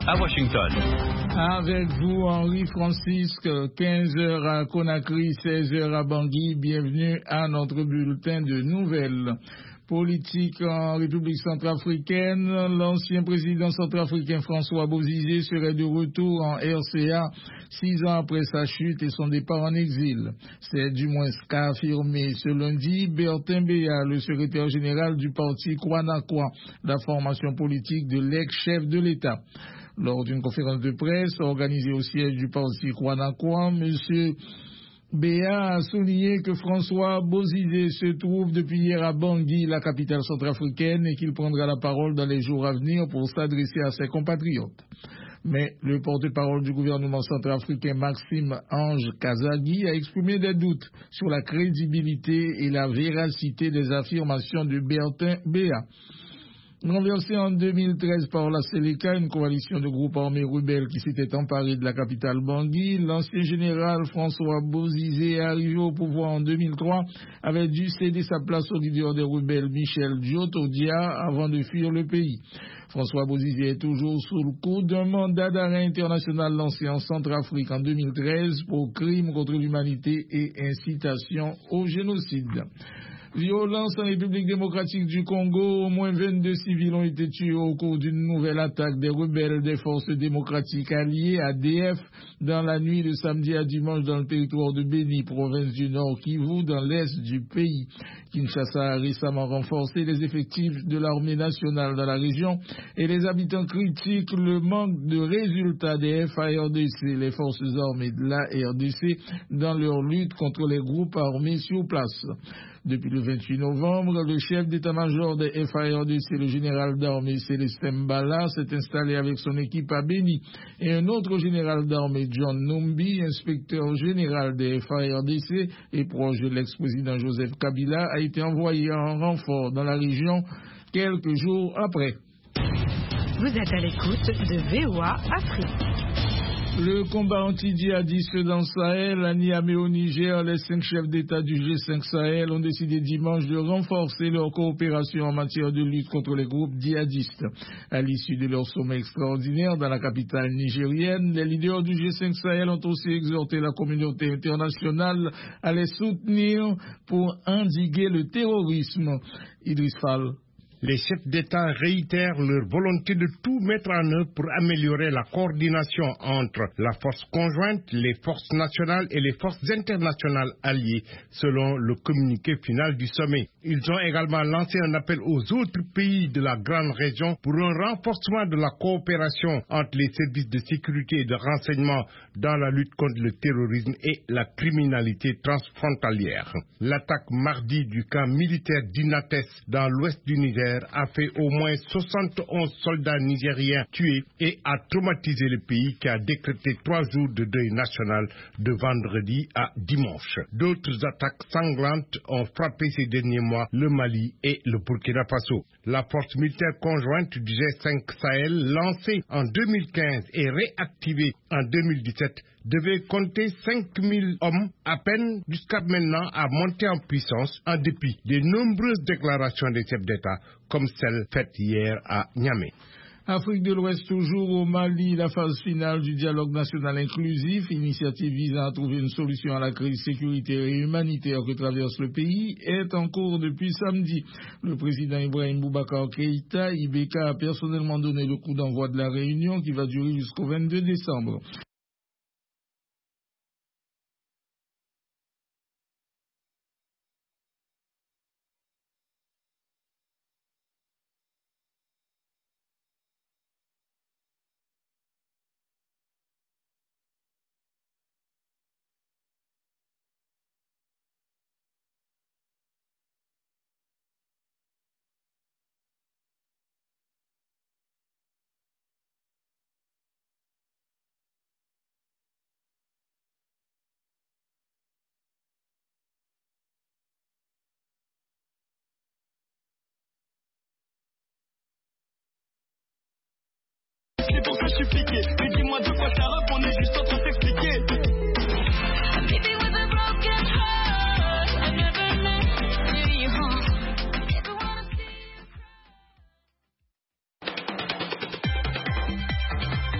à Washington. Avec vous, Henri Francisque, 15h à Conakry, 16h à Bangui. Bienvenue à notre bulletin de nouvelles. Politique en République centrafricaine, l'ancien président centrafricain François Bozizé serait de retour en RCA 6 ans après sa chute et son départ en exil. C'est du moins ce qu'a affirmé ce lundi Bertin Béa, le secrétaire général du parti Kwanakwa, la formation politique de l'ex-chef de l'État. Lors d'une conférence de presse organisée au siège du parti Kwanakwa, M. Béa a souligné que François Bozizé se trouve depuis hier à Bangui, la capitale centrafricaine, et qu'il prendra la parole dans les jours à venir pour s'adresser à ses compatriotes. Mais le porte-parole du gouvernement centrafricain Maxime Ange Kazagui a exprimé des doutes sur la crédibilité et la véracité des affirmations de Bertin Béa. Renversé en 2013 par la Seleka, une coalition de groupes armés rebelles qui s'était emparée de la capitale Bangui, l'ancien général François Bozizé, arrivé au pouvoir en 2003, avait dû céder sa place au leader des rebelles Michel Diotodia avant de fuir le pays. François Bozizé est toujours sous le coup d'un mandat d'arrêt international lancé en Centrafrique en 2013 pour crimes contre l'humanité et incitation au génocide. Violence en République démocratique du Congo, au moins 22 civils ont été tués au cours d'une nouvelle attaque des rebelles des forces démocratiques alliées ADF dans la nuit de samedi à dimanche dans le territoire de Béni, province du Nord Kivu, dans l'est du pays. Kinshasa a récemment renforcé les effectifs de l'armée nationale dans la région et les habitants critiquent le manque de résultats des FARDC, les forces armées de la RDC, dans leur lutte contre les groupes armés sur place. Depuis le 28 novembre, le chef d'état-major des FARDC, le général d'armée Célestin Mbala, s'est installé avec son équipe à Béni. Et un autre général d'armée, John Numbi, inspecteur général des FARDC et proche de l'ex-président Joseph Kabila, a été envoyé en renfort dans la région quelques jours après. Vous êtes à l'écoute de VOA Afrique. Le combat anti-djihadiste dans le Sahel, à Niamey au Niger, les 5 chefs d'État du G5 Sahel ont décidé dimanche de renforcer leur coopération en matière de lutte contre les groupes djihadistes. À l'issue de leur sommet extraordinaire dans la capitale nigérienne, les leaders du G5 Sahel ont aussi exhorté la communauté internationale à les soutenir pour endiguer le terrorisme. Idriss Fall. Les chefs d'État réitèrent leur volonté de tout mettre en œuvre pour améliorer la coordination entre la force conjointe, les forces nationales et les forces internationales alliées, selon le communiqué final du sommet. Ils ont également lancé un appel aux autres pays de la grande région pour un renforcement de la coopération entre les services de sécurité et de renseignement dans la lutte contre le terrorisme et la criminalité transfrontalière. L'attaque mardi du camp militaire d'Inates dans l'ouest du Niger a fait au moins 71 soldats nigériens tués et a traumatisé le pays qui a décrété 3 jours de deuil national de vendredi à dimanche. D'autres attaques sanglantes ont frappé ces derniers mois le Mali et le Burkina Faso. La force militaire conjointe du G5 Sahel, lancée en 2015 et réactivée en 2017, devait compter 5000 hommes à peine jusqu'à maintenant à monter en puissance en dépit des nombreuses déclarations des chefs d'État comme celle faite hier à Niamey. Afrique de l'Ouest, toujours au Mali, la phase finale du dialogue national inclusif, initiative visant à trouver une solution à la crise sécuritaire et humanitaire que traverse le pays, est en cours depuis samedi. Le président Ibrahim Boubacar Keïta, IBK, a personnellement donné le coup d'envoi de la réunion qui va durer jusqu'au 22 décembre. C'est pour ça suppliquer, mais dis-moi de quoi ça reprend.